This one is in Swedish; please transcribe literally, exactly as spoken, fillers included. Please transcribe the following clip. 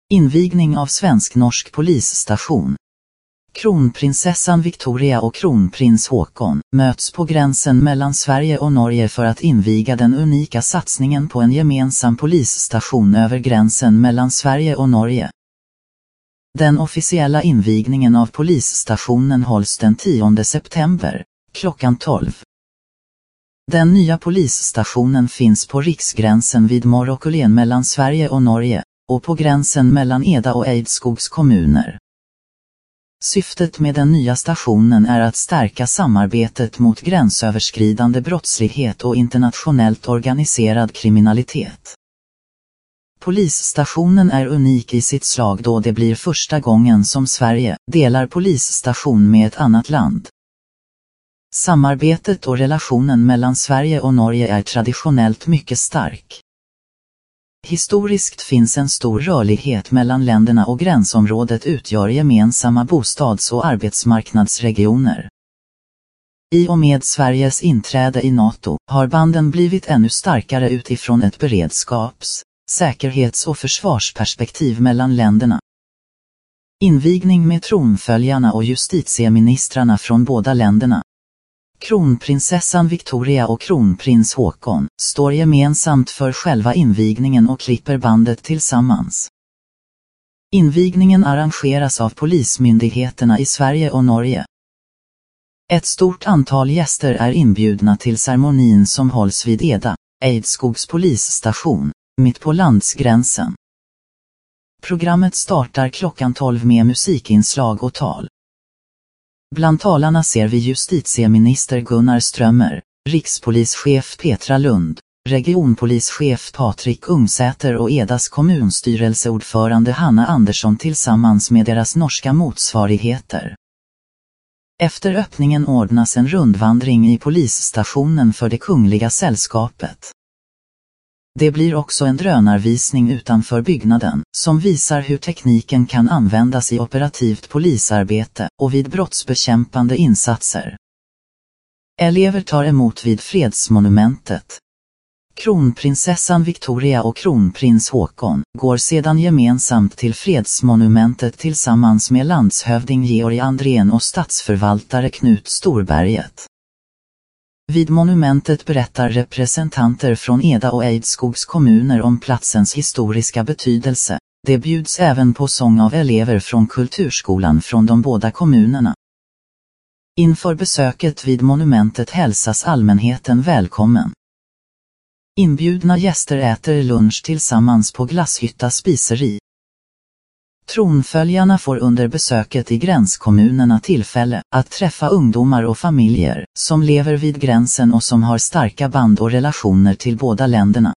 Invigning av svensk-norsk polisstation. Kronprinsessan Victoria och kronprins Håkon möts på gränsen mellan Sverige och Norge för att inviga den unika satsningen på en gemensam polisstation över gränsen mellan Sverige och Norge. Den officiella invigningen av polisstationen hålls den tionde september, klockan tolv. Den nya polisstationen finns på riksgränsen vid Morrokulien mellan Sverige och Norge, och på gränsen mellan Eda och Eidskogs kommuner. Syftet med den nya stationen är att stärka samarbetet mot gränsöverskridande brottslighet och internationellt organiserad kriminalitet. Polisstationen är unik i sitt slag då det blir första gången som Sverige delar polisstation med ett annat land. Samarbetet och relationen mellan Sverige och Norge är traditionellt mycket stark. Historiskt finns en stor rörlighet mellan länderna och gränsområdet utgör gemensamma bostads- och arbetsmarknadsregioner. I och med Sveriges inträde i NATO har banden blivit ännu starkare utifrån ett beredskaps-, säkerhets- och försvarsperspektiv mellan länderna. Invigning med tronföljarna och justitieministrarna från båda länderna. Kronprinsessan Victoria och kronprins Håkon står gemensamt för själva invigningen och klipper bandet tillsammans. Invigningen arrangeras av polismyndigheterna i Sverige och Norge. Ett stort antal gäster är inbjudna till ceremonin som hålls vid Eda, Eidskogs polisstation, mitt på landsgränsen. Programmet startar klockan tolv med musikinslag och tal. Bland talarna ser vi justitieminister Gunnar Strömmer, rikspolischef Petra Lund, regionpolischef Patrik Ungsäter och Edas kommunstyrelseordförande Hanna Andersson tillsammans med deras norska motsvarigheter. Efter öppningen ordnas en rundvandring i polisstationen för det kungliga sällskapet. Det blir också en drönarvisning utanför byggnaden, som visar hur tekniken kan användas i operativt polisarbete och vid brottsbekämpande insatser. Elever tar emot vid fredsmonumentet. Kronprinsessan Victoria och kronprins Håkon går sedan gemensamt till fredsmonumentet tillsammans med landshövding Georg Andrén och statsförvaltare Knut Storberget. Vid monumentet berättar representanter från Eda och Eidskogs kommuner om platsens historiska betydelse. Det bjuds även på sång av elever från kulturskolan från de båda kommunerna. Inför besöket vid monumentet hälsas allmänheten välkommen. Inbjudna gäster äter lunch tillsammans på Glasshytta spiseri. Tronföljarna får under besöket i gränskommunerna tillfälle att träffa ungdomar och familjer som lever vid gränsen och som har starka band och relationer till båda länderna.